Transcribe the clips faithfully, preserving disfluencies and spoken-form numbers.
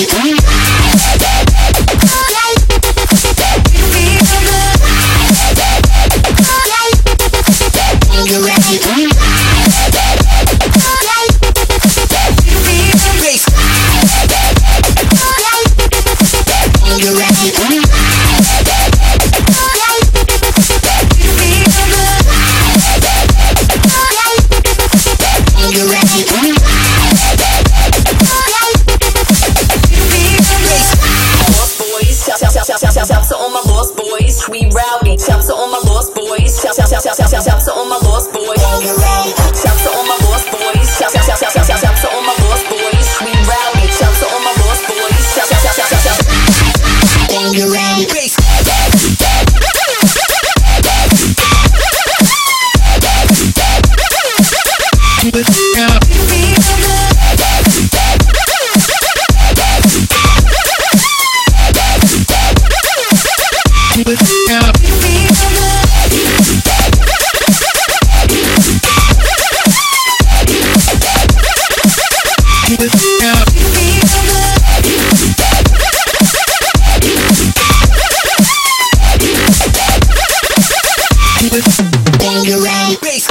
Shout to all my lost boys, we rowdy. Shout to all my lost boys. Shout shout shout shout shout shout to all my lost boys. Shout to all my lost boys. Shout shout shout shout shout shout to all my lost boys, we rowdy. Shout to all my lost boys. Shout shout shout shout shout shout. Bangarang bass. Keep it up. Keep it up. Keep it up. Keep it bangarang bass.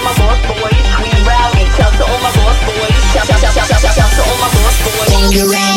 You're right.